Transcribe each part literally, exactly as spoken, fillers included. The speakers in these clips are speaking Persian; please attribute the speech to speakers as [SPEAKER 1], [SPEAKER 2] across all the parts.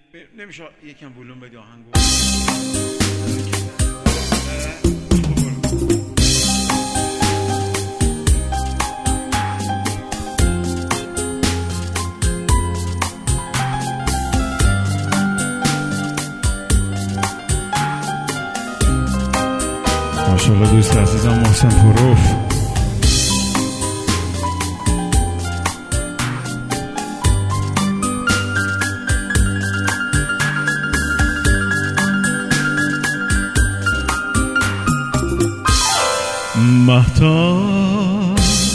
[SPEAKER 1] نمیشه یکم ولوم بدی آهنگو؟ ماشاءالله دوست عزیزم محسن پروف. مهتاب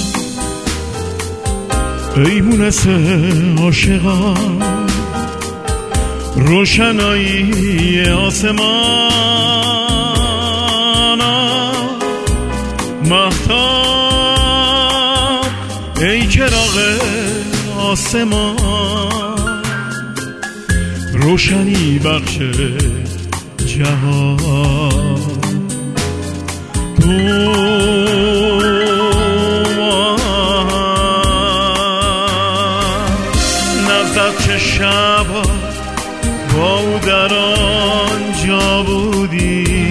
[SPEAKER 1] ای مونس عاشقان، روشنایی آسمان. مهتاب ای چراغ آسمان، روشنی بخش جهان. تو نزد چه شبا با او در آنجا بودی،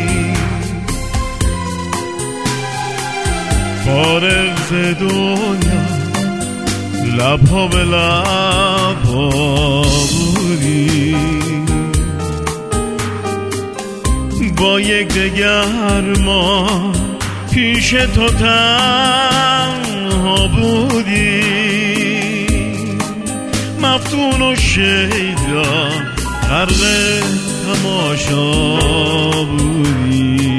[SPEAKER 1] فارغ ز دنیا لبها به لبها بودی. با یک دگر ما پیش تو تنها بودی، مفتون و شیدا غرق تماشا بودی.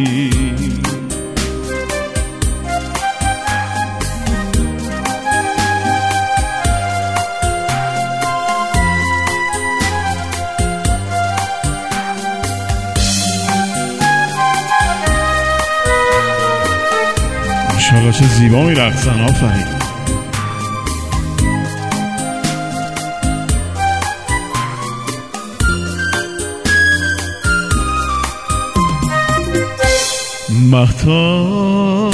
[SPEAKER 1] ماشاءالله چه زیبا میرقصن. آفرین. مهتاب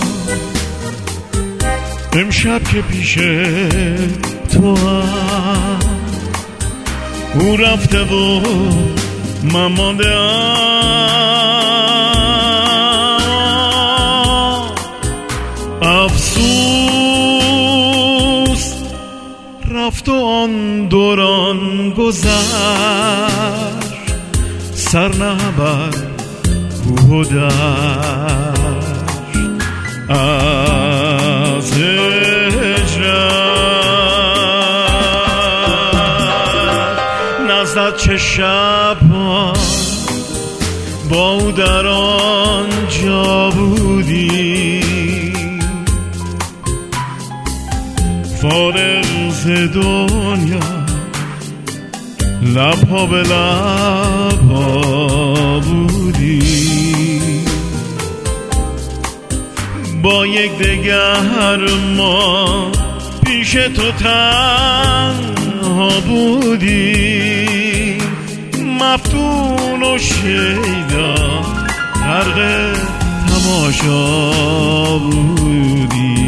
[SPEAKER 1] امشب که پیش تو هم او رفته و من ماندم، افسوس رفت و آن دوران گذشت، سر نبر کوه و دشت. از هجرت نزد چه شبها با او در آنجا بودی، فارغ ز دنیا لبها به لبها بودی. با یک دگر ما پیش تو تنها بودی، مفتون و شیدا غرق تماشا بودی.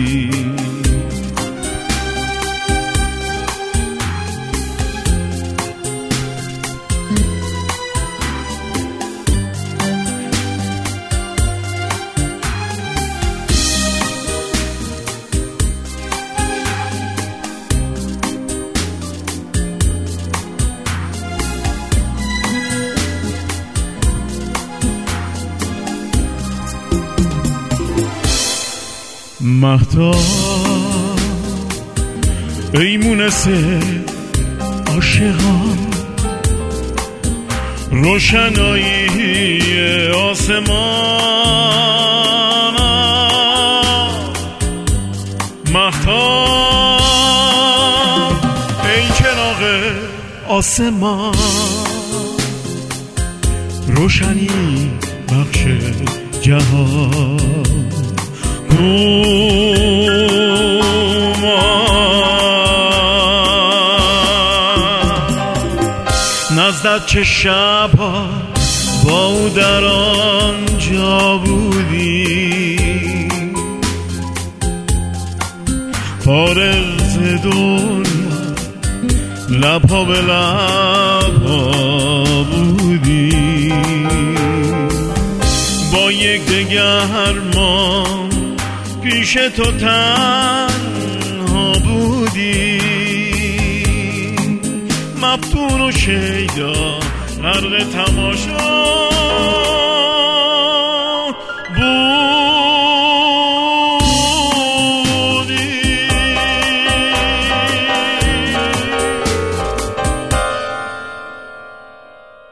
[SPEAKER 1] مهتاب ای مونس عاشقان، روشنایی آسمان. مهتاب ای چراغ آسمان، روشنی بخش جهان. نزدت چه شبها با او در آنجا بودی، فارغ ز دنیا لبها به لبها بودی، با یک دگر ما پیش تو تنها بودی، مفتون و شیدا غرق تماشا